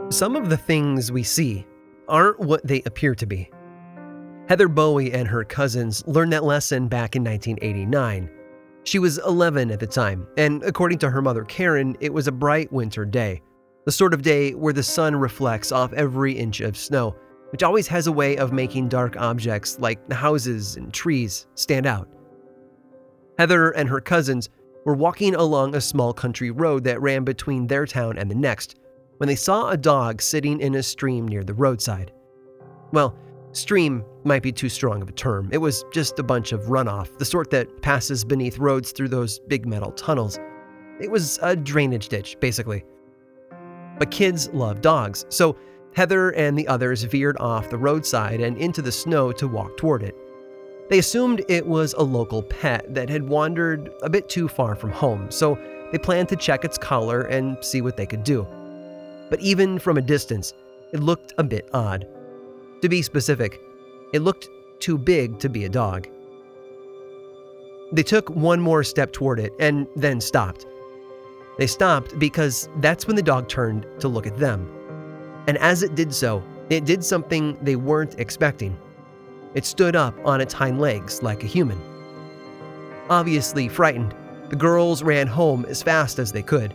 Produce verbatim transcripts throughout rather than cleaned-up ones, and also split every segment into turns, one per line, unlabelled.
Some of the things we see aren't what they appear to be. Heather Bowie and her cousins learned that lesson back in nineteen eighty-nine. She was eleven at the time, and according to her mother Karen, it was a bright winter day. The sort of day where the sun reflects off every inch of snow, which always has a way of making dark objects like houses and trees stand out. Heather and her cousins were walking along a small country road that ran between their town and the next, when they saw a dog sitting in a stream near the roadside. Well, stream might be too strong of a term. It was just a bunch of runoff, the sort that passes beneath roads through those big metal tunnels. It was a drainage ditch, basically. But kids love dogs, so Heather and the others veered off the roadside and into the snow to walk toward it. They assumed it was a local pet that had wandered a bit too far from home, so they planned to check its collar and see what they could do. But even from a distance, it looked a bit odd. To be specific, it looked too big to be a dog. They took one more step toward it and then stopped. They stopped because that's when the dog turned to look at them. And as it did so, it did something they weren't expecting. It stood up on its hind legs like a human. Obviously frightened, the girls ran home as fast as they could.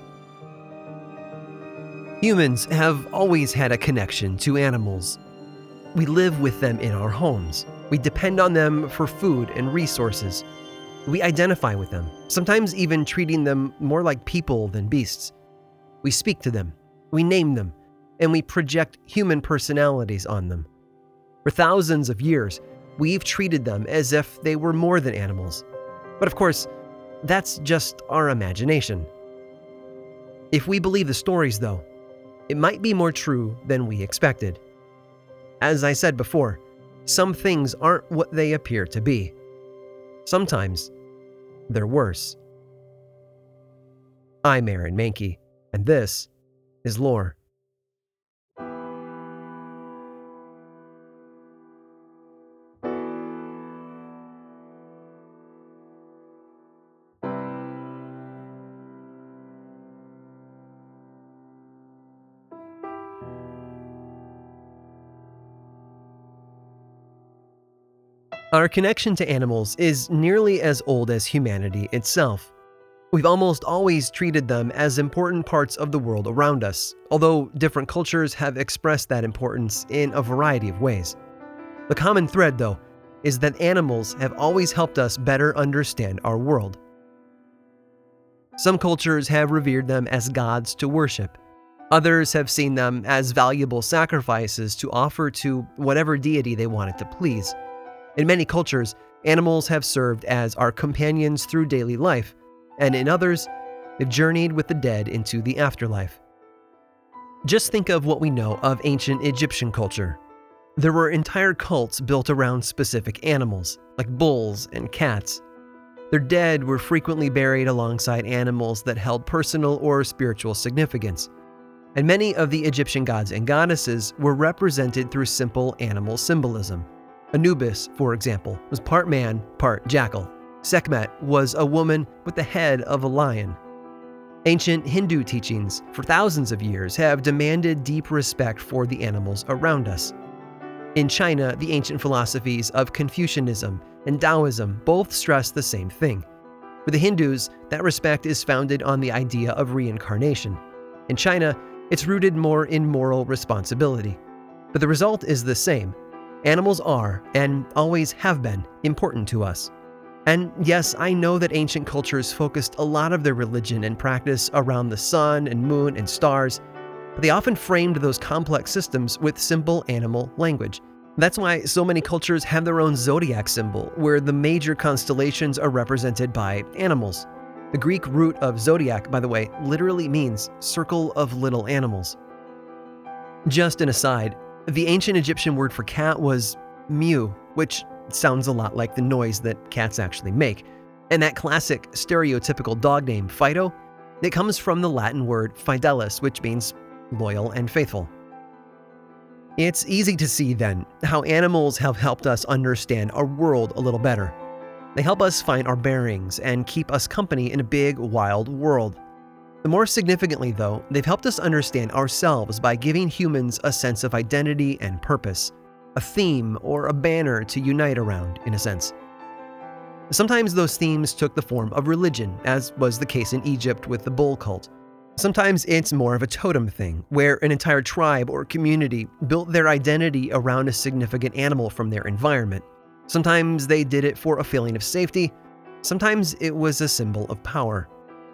Humans have always had a connection to animals. We live with them in our homes. We depend on them for food and resources. We identify with them, sometimes even treating them more like people than beasts. We speak to them, we name them, and we project human personalities on them. For thousands of years, we've treated them as if they were more than animals. But of course, that's just our imagination. If we believe the stories, though, it might be more true than we expected. As I said before, some things aren't what they appear to be. Sometimes, they're worse. I'm Aaron Mahnke, and this is Lore. Our connection to animals is nearly as old as humanity itself. We've almost always treated them as important parts of the world around us, although different cultures have expressed that importance in a variety of ways. The common thread, though, is that animals have always helped us better understand our world. Some cultures have revered them as gods to worship. Others have seen them as valuable sacrifices to offer to whatever deity they wanted to please. In many cultures, animals have served as our companions through daily life, and in others, they've journeyed with the dead into the afterlife. Just think of what we know of ancient Egyptian culture. There were entire cults built around specific animals, like bulls and cats. Their dead were frequently buried alongside animals that held personal or spiritual significance. And many of the Egyptian gods and goddesses were represented through simple animal symbolism. Anubis, for example, was part man, part jackal. Sekhmet was a woman with the head of a lion. Ancient Hindu teachings for thousands of years have demanded deep respect for the animals around us. In China, the ancient philosophies of Confucianism and Taoism both stress the same thing. For the Hindus, that respect is founded on the idea of reincarnation. In China, it's rooted more in moral responsibility. But the result is the same. Animals are, and always have been, important to us. And yes, I know that ancient cultures focused a lot of their religion and practice around the sun and moon and stars, but they often framed those complex systems with simple animal language. That's why so many cultures have their own zodiac symbol, where the major constellations are represented by animals. The Greek root of zodiac, by the way, literally means circle of little animals. Just an aside, the ancient Egyptian word for cat was mew, which sounds a lot like the noise that cats actually make. And that classic stereotypical dog name, Fido, it comes from the Latin word fidelis, which means loyal and faithful. It's easy to see, then, how animals have helped us understand our world a little better. They help us find our bearings and keep us company in a big, wild world. More significantly, though, they've helped us understand ourselves by giving humans a sense of identity and purpose, a theme or a banner to unite around, in a sense. Sometimes those themes took the form of religion, as was the case in Egypt with the bull cult. Sometimes it's more of a totem thing, where an entire tribe or community built their identity around a significant animal from their environment. Sometimes they did it for a feeling of safety. Sometimes it was a symbol of power.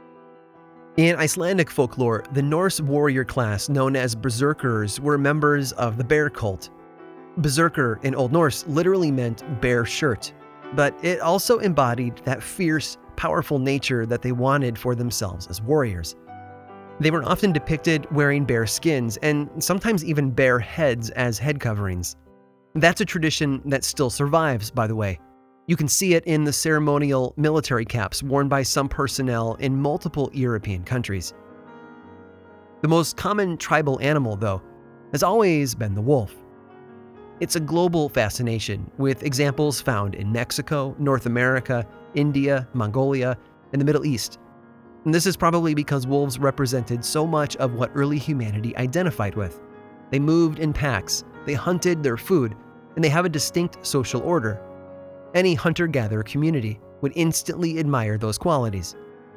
In Icelandic folklore, the Norse warrior class known as berserkers were members of the bear cult. Berserker in Old Norse literally meant bear shirt, but it also embodied that fierce, powerful nature that they wanted for themselves as warriors. They were often depicted wearing bear skins and sometimes even bear heads as head coverings. That's a tradition that still survives, by the way. You can see it in the ceremonial military caps worn by some personnel in multiple European countries. The most common tribal animal, though, has always been the wolf. It's a global fascination, with examples found in Mexico, North America, India, Mongolia, and the Middle East. And this is probably because wolves represented so much of what early humanity identified with. They moved in packs, they hunted their food, and they have a distinct social order. Any hunter-gatherer community would instantly admire those qualities.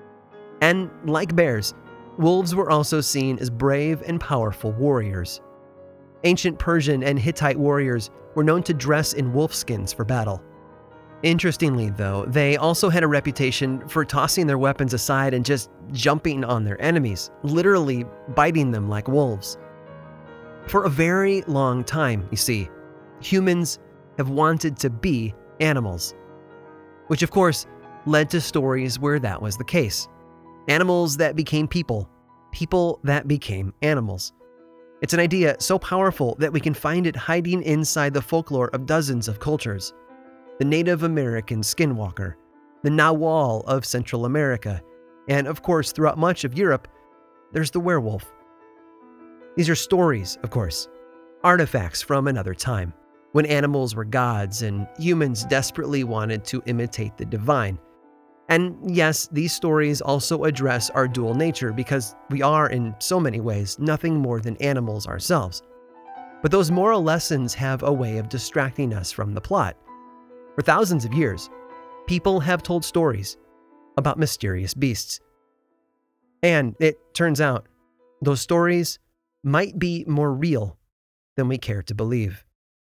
And like bears, wolves were also seen as brave and powerful warriors. Ancient Persian and Hittite warriors were known to dress in wolfskins for battle. Interestingly, though, they also had a reputation for tossing their weapons aside and just jumping on their enemies, literally biting them like wolves. For a very long time, you see, humans have wanted to be animals, which of course led to stories where that was the case. Animals that became people, people that became animals. It's an idea so powerful that we can find it hiding inside the folklore of dozens of cultures. The Native American skinwalker, the Nahual of Central America, and of course throughout much of Europe, there's the werewolf. These are stories, of course, artifacts from another time, when animals were gods and humans desperately wanted to imitate the divine. And yes, these stories also address our dual nature because we are, in so many ways, nothing more than animals ourselves. But those moral lessons have a way of distracting us from the plot. For thousands of years, people have told stories about mysterious beasts. And it turns out, those stories might be more real than we care to believe.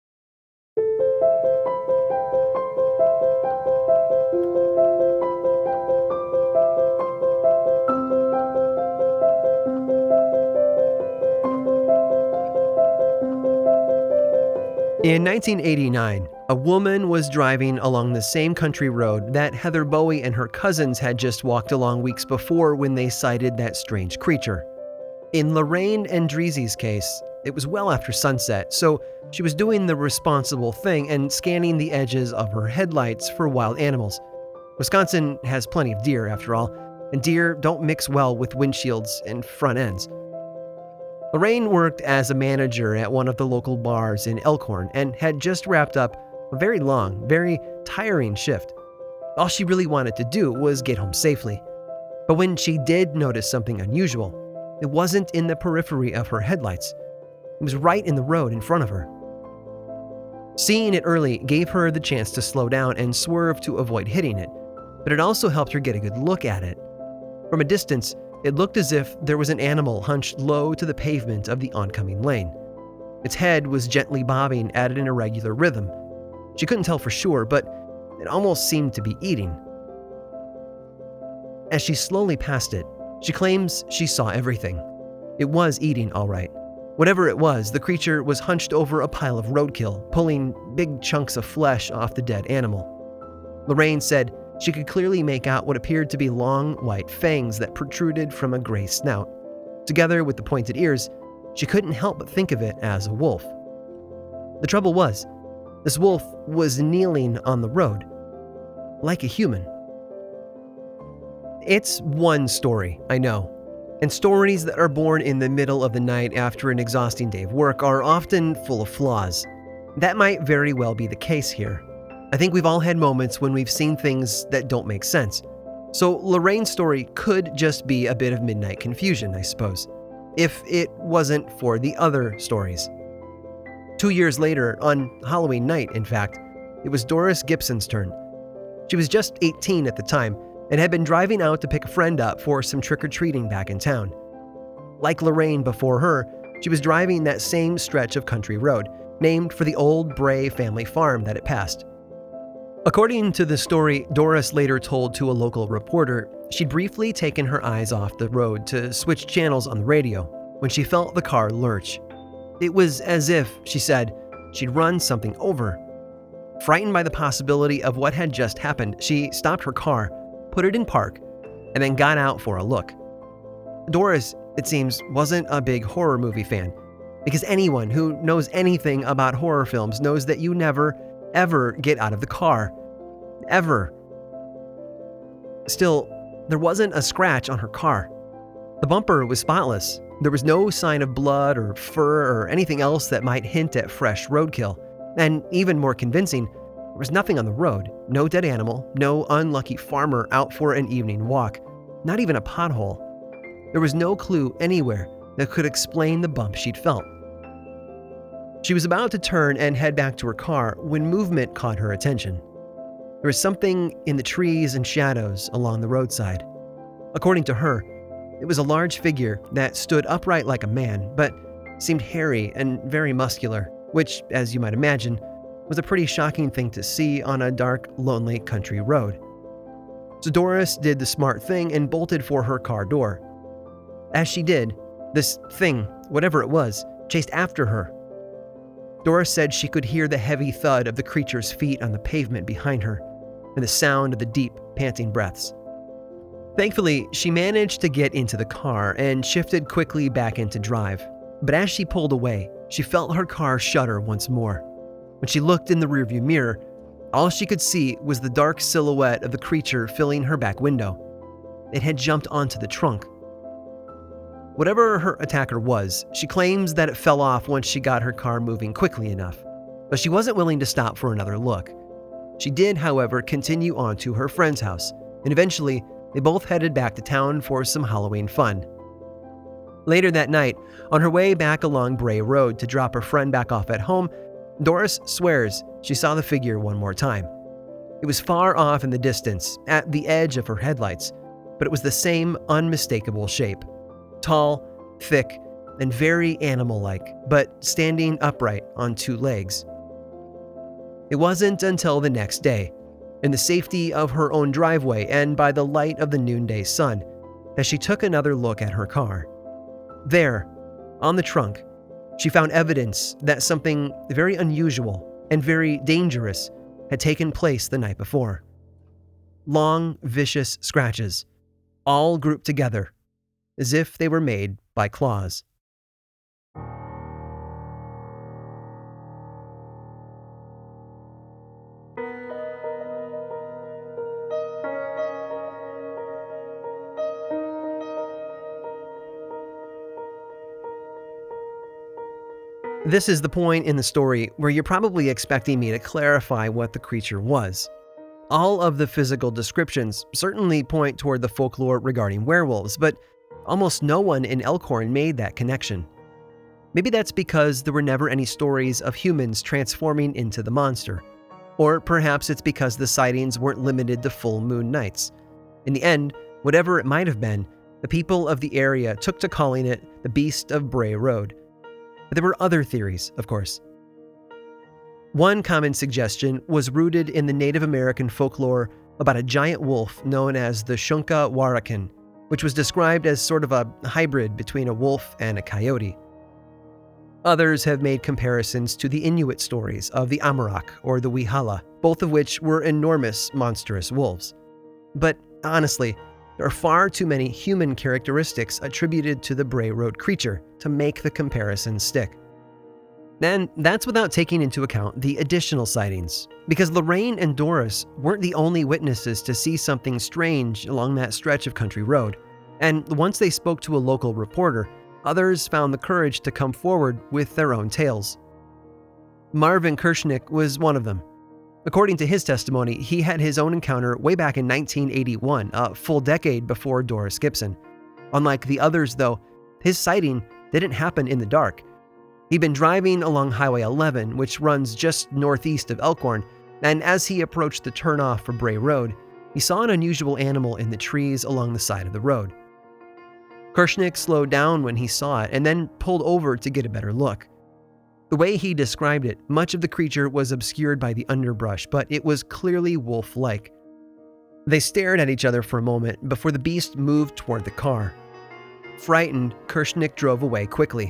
In nineteen eighty-nine, a woman was driving along the same country road that Heather Bowie and her cousins had just walked along weeks before when they sighted that strange creature. In Lorraine Andrezi's case, it was well after sunset, so she was doing the responsible thing and scanning the edges of her headlights for wild animals. Wisconsin has plenty of deer, after all, and deer don't mix well with windshields and front ends. Lorraine worked as a manager at one of the local bars in Elkhorn and had just wrapped up a very long, very tiring shift. All she really wanted to do was get home safely. But when she did notice something unusual, it wasn't in the periphery of her headlights. It was right in the road in front of her. Seeing it early gave her the chance to slow down and swerve to avoid hitting it, but it also helped her get a good look at it. From a distance, it looked as if there was an animal hunched low to the pavement of the oncoming lane. Its head was gently bobbing at an irregular rhythm. She couldn't tell for sure, but it almost seemed to be eating. As she slowly passed it, she claims she saw everything. It was eating, all right. Whatever it was, the creature was hunched over a pile of roadkill, pulling big chunks of flesh off the dead animal. Lorraine said she could clearly make out what appeared to be long, white fangs that protruded from a gray snout. Together with the pointed ears, she couldn't help but think of it as a wolf. The trouble was, this wolf was kneeling on the road, like a human. It's one story, I know, and stories that are born in the middle of the night after an exhausting day of work are often full of flaws. That might very well be the case here. I think we've all had moments when we've seen things that don't make sense. So Lorraine's story could just be a bit of midnight confusion, I suppose, if it wasn't for the other stories. Two years later, on Halloween night, in fact, it was Doris Gibson's turn. She was just eighteen at the time and had been driving out to pick a friend up for some trick-or-treating back in town. Like Lorraine before her, she was driving that same stretch of country road, named for the old Bray family farm that it passed. According to the story Doris later told to a local reporter, she'd briefly taken her eyes off the road to switch channels on the radio when she felt the car lurch. It was as if, she said, she'd run something over. Frightened by the possibility of what had just happened, she stopped her car, put it in park, and then got out for a look. Doris, it seems, wasn't a big horror movie fan, because anyone who knows anything about horror films knows that you never, ever get out of the car. Ever. Still, there wasn't a scratch on her car. The bumper was spotless. There was no sign of blood or fur or anything else that might hint at fresh roadkill. And even more convincing, there was nothing on the road. No dead animal, no unlucky farmer out for an evening walk, not even a pothole. There was no clue anywhere that could explain the bump she'd felt. She was about to turn and head back to her car when movement caught her attention. There was something in the trees and shadows along the roadside. According to her, it was a large figure that stood upright like a man, but seemed hairy and very muscular, which, as you might imagine, was a pretty shocking thing to see on a dark, lonely country road. So Doris did the smart thing and bolted for her car door. As she did, this thing, whatever it was, chased after her. Doris said she could hear the heavy thud of the creature's feet on the pavement behind her, and the sound of the deep, panting breaths. Thankfully, she managed to get into the car and shifted quickly back into drive. But as she pulled away, she felt her car shudder once more. When she looked in the rearview mirror, all she could see was the dark silhouette of the creature filling her back window. It had jumped onto the trunk. Whatever her attacker was, she claims that it fell off once she got her car moving quickly enough, but she wasn't willing to stop for another look. She did, however, continue on to her friend's house, and eventually, they both headed back to town for some Halloween fun. Later that night, on her way back along Bray Road to drop her friend back off at home, Doris swears she saw the figure one more time. It was far off in the distance, at the edge of her headlights, but it was the same unmistakable shape. Tall, thick, and very animal-like, but standing upright on two legs. It wasn't until the next day, in the safety of her own driveway and by the light of the noonday sun, that she took another look at her car. There, on the trunk, she found evidence that something very unusual and very dangerous had taken place the night before. Long, vicious scratches, all grouped together, as if they were made by claws. This is the point in the story where you're probably expecting me to clarify what the creature was. All of the physical descriptions certainly point toward the folklore regarding werewolves, but almost no one in Elkhorn made that connection. Maybe that's because there were never any stories of humans transforming into the monster. Or perhaps it's because the sightings weren't limited to full moon nights. In the end, whatever it might have been, the people of the area took to calling it the Beast of Bray Road. But there were other theories, of course. One common suggestion was rooted in the Native American folklore about a giant wolf known as the Shunka Warakin, which was described as sort of a hybrid between a wolf and a coyote. Others have made comparisons to the Inuit stories of the Amarak or the Wihala, both of which were enormous, monstrous wolves. But honestly, there are far too many human characteristics attributed to the Bray Road creature to make the comparison stick. And that's without taking into account the additional sightings, because Lorraine and Doris weren't the only witnesses to see something strange along that stretch of country road. And once they spoke to a local reporter, others found the courage to come forward with their own tales. Marvin Kirschnick was one of them. According to his testimony, he had his own encounter way back in nineteen eighty-one, a full decade before Doris Gibson. Unlike the others, though, his sighting didn't happen in the dark. He'd been driving along Highway eleven, which runs just northeast of Elkhorn, and as he approached the turnoff for Bray Road, he saw an unusual animal in the trees along the side of the road. Kirschnick slowed down when he saw it and then pulled over to get a better look. The way he described it, much of the creature was obscured by the underbrush, but it was clearly wolf-like. They stared at each other for a moment before the beast moved toward the car. Frightened, Kirschnick drove away quickly.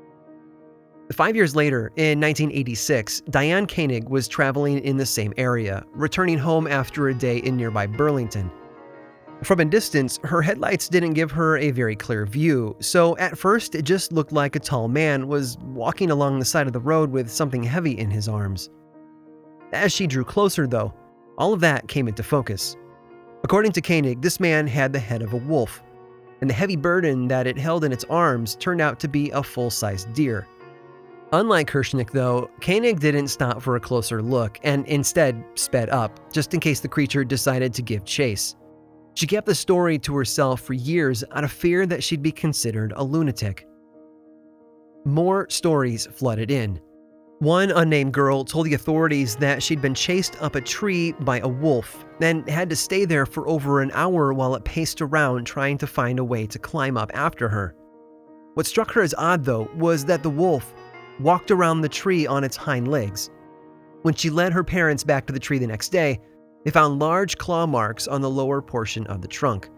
Five years later, in nineteen eighty-six, Diane Koenig was traveling in the same area, returning home after a day in nearby Burlington. From a distance, her headlights didn't give her a very clear view, so at first it just looked like a tall man was walking along the side of the road with something heavy in his arms. As she drew closer, though, all of that came into focus. According to Koenig, this man had the head of a wolf, and the heavy burden that it held in its arms turned out to be a full-sized deer. Unlike Kirschnick, though, Koenig didn't stop for a closer look and instead sped up, just in case the creature decided to give chase. She kept the story to herself for years out of fear that she'd be considered a lunatic. More stories flooded in. One unnamed girl told the authorities that she'd been chased up a tree by a wolf and had to stay there for over an hour while it paced around trying to find a way to climb up after her. What struck her as odd, though, was that the wolf walked around the tree on its hind legs. When she led her parents back to the tree the next day, they found large claw marks on the lower portion of the trunk.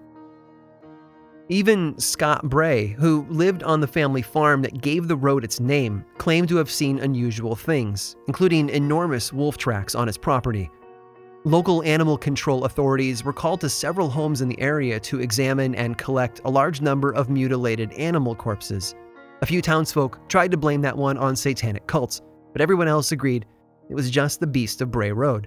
Even Scott Bray, who lived on the family farm that gave the road its name, claimed to have seen unusual things, including enormous wolf tracks on his property. Local animal control authorities were called to several homes in the area to examine and collect a large number of mutilated animal corpses. A few townsfolk tried to blame that one on satanic cults, but everyone else agreed it was just the beast of Bray Road.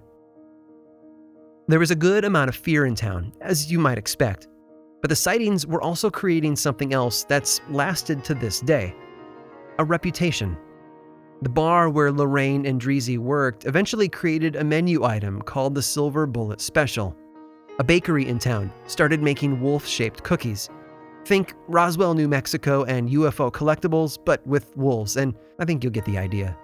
There was a good amount of fear in town, as you might expect, but the sightings were also creating something else that's lasted to this day: a reputation. The bar where Lorraine and Dreezy worked eventually created a menu item called the Silver Bullet Special. A bakery in town started making wolf-shaped cookies. Think Roswell, New Mexico and U F O collectibles, but with wolves, and I think you'll get the idea.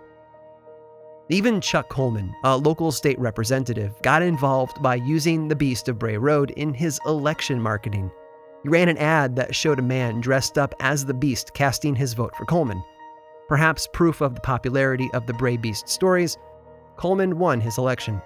Even Chuck Coleman, a local state representative, got involved by using the Beast of Bray Road in his election marketing. He ran an ad that showed a man dressed up as the Beast casting his vote for Coleman. Perhaps proof of the popularity of the Bray Beast stories, Coleman won his election.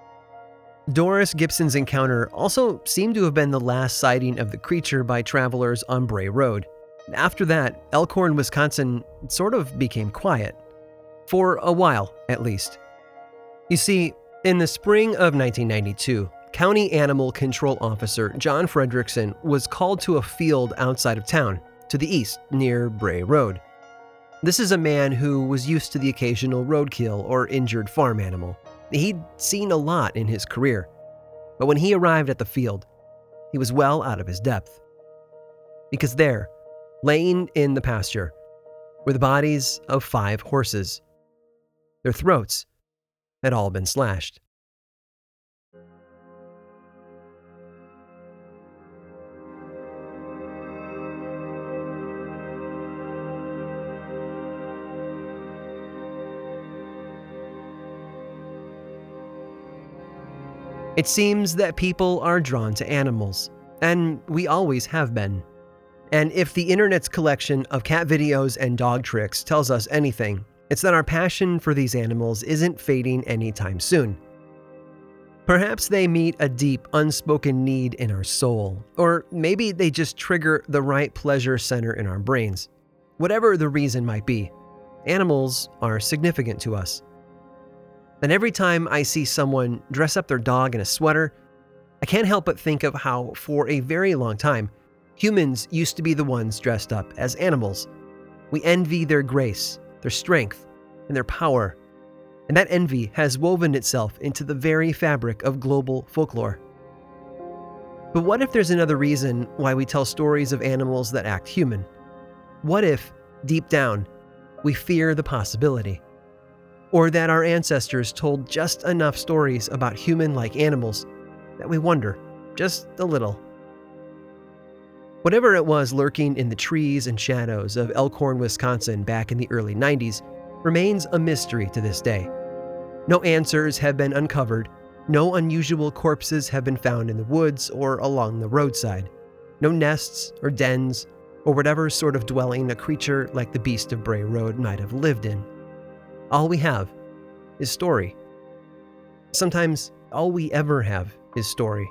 Doris Gibson's encounter also seemed to have been the last sighting of the creature by travelers on Bray Road. After that, Elkhorn, Wisconsin sort of became quiet. For a while, at least. You see, in the spring of nineteen ninety-two, County Animal Control Officer John Fredrickson was called to a field outside of town, to the east, near Bray Road. This is a man who was used to the occasional roadkill or injured farm animal. He'd seen a lot in his career, but when he arrived at the field, he was well out of his depth. Because there, laying in the pasture, were the bodies of five horses. Their throats had all been slashed. It seems that people are drawn to animals, and we always have been. And if the internet's collection of cat videos and dog tricks tells us anything, it's that our passion for these animals isn't fading anytime soon. Perhaps they meet a deep, unspoken need in our soul, or maybe they just trigger the right pleasure center in our brains. Whatever the reason might be, animals are significant to us. And every time I see someone dress up their dog in a sweater, I can't help but think of how, for a very long time, humans used to be the ones dressed up as animals. We envy their grace, their strength, and their power, and that envy has woven itself into the very fabric of global folklore. But what if there's another reason why we tell stories of animals that act human? What if, deep down, we fear the possibility? or that our ancestors told just enough stories about human-like animals that we wonder, just a little. Whatever it was lurking in the trees and shadows of Elkhorn, Wisconsin back in the early nineties remains a mystery to this day. No answers have been uncovered, no unusual corpses have been found in the woods or along the roadside, no nests or dens or whatever sort of dwelling a creature like the Beast of Bray Road might have lived in. All we have is story. Sometimes all we ever have is story.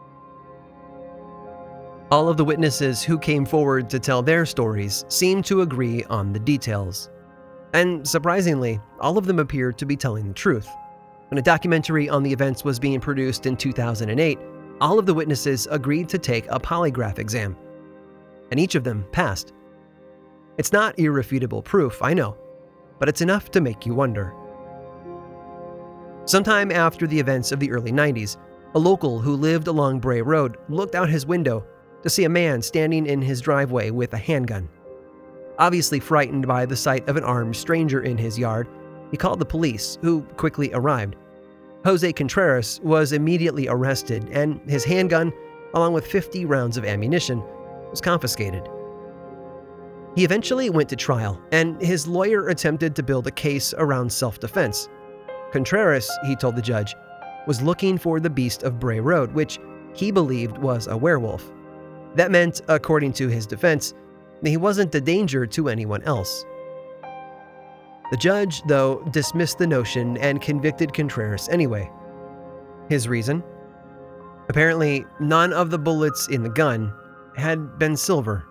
All of the witnesses who came forward to tell their stories seem to agree on the details. And surprisingly, all of them appeared to be telling the truth. When a documentary on the events was being produced in two thousand eight, all of the witnesses agreed to take a polygraph exam. And each of them passed. It's not irrefutable proof, I know, but it's enough to make you wonder. Sometime after the events of the early nineties, a local who lived along Bray Road looked out his window to see a man standing in his driveway with a handgun. Obviously frightened by the sight of an armed stranger in his yard, he called the police, who quickly arrived. Jose Contreras was immediately arrested, and his handgun, along with fifty rounds of ammunition, was confiscated. He eventually went to trial, and his lawyer attempted to build a case around self-defense. Contreras, he told the judge, was looking for the Beast of Bray Road, which he believed was a werewolf. That meant, according to his defense, that he wasn't a danger to anyone else. The judge, though, dismissed the notion and convicted Contreras anyway. His reason? Apparently, none of the bullets in the gun had been silver.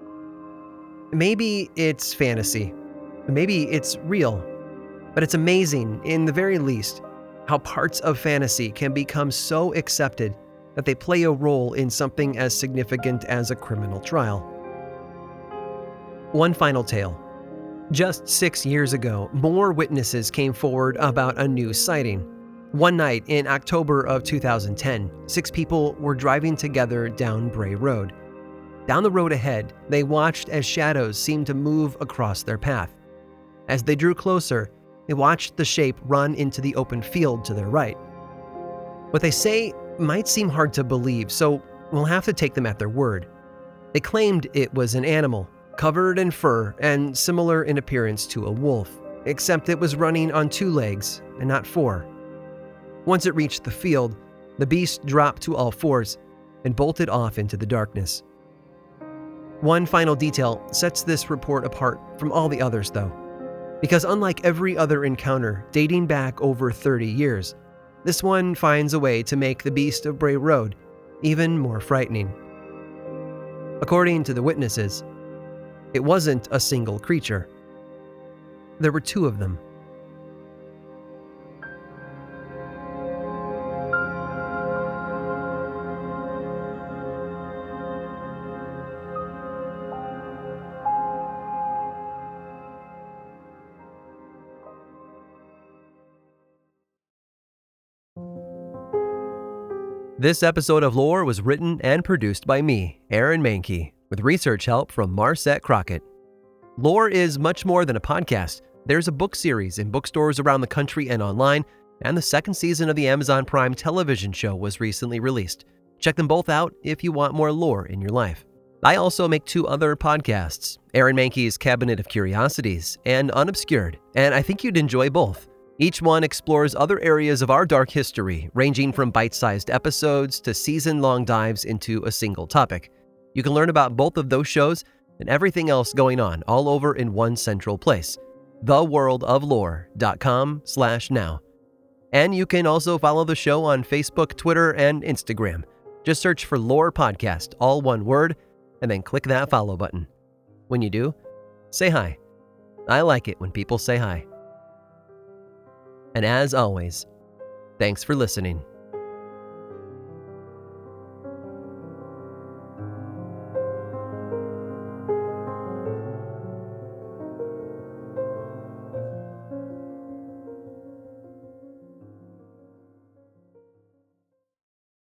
Maybe it's fantasy. Maybe it's real. But it's amazing, in the very least, how parts of fantasy can become so accepted that they play a role in something as significant as a criminal trial. One final tale. Just six years ago, more witnesses came forward about a new sighting. One night in October of two thousand ten, six people were driving together down Bray Road. Down the road ahead, they watched as shadows seemed to move across their path. As they drew closer, they watched the shape run into the open field to their right. What they say might seem hard to believe, so we'll have to take them at their word. They claimed it was an animal, covered in fur and similar in appearance to a wolf, except it was running on two legs and not four. Once it reached the field, the beast dropped to all fours and bolted off into the darkness. One final detail sets this report apart from all the others, though, because unlike every other encounter dating back over thirty years, this one finds a way to make the Beast of Bray Road even more frightening. According to the witnesses, it wasn't a single creature. There were two of them. This episode of Lore was written and produced by me, Aaron Mahnke, with research help from Marset Crockett. Lore is much more than a podcast. There's a book series in bookstores around the country and online, and the second season of the Amazon Prime television show was recently released. Check them both out if you want more lore in your life. I also make two other podcasts, Aaron Mahnke's Cabinet of Curiosities and Unobscured, and I think you'd enjoy both. Each one explores other areas of our dark history, ranging from bite-sized episodes to season-long dives into a single topic. You can learn about both of those shows and everything else going on all over in one central place, the world of lore dot com slash now. And you can also follow the show on Facebook, Twitter, and Instagram. Just search for Lore Podcast, all one word, and then click that follow button. When you do, say hi. I like it when people say hi. And as always, thanks for listening.